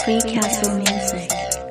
Free Castle Music.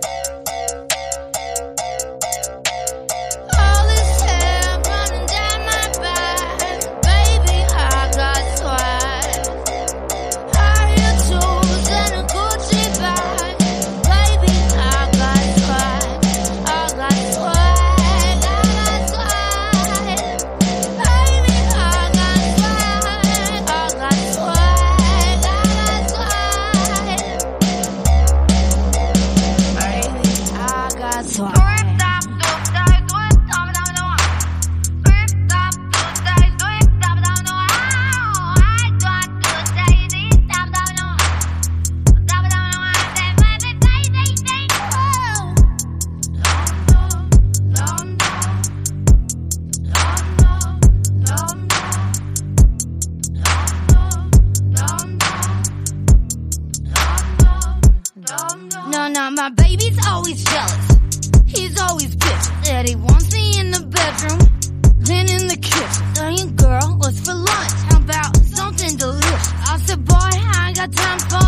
No, my baby's always jealous. He's always bitching that he wants me in the bedroom, then in the kitchen. Saying, girl, what's for lunch? How about something delicious? I said, boy, I ain't got time for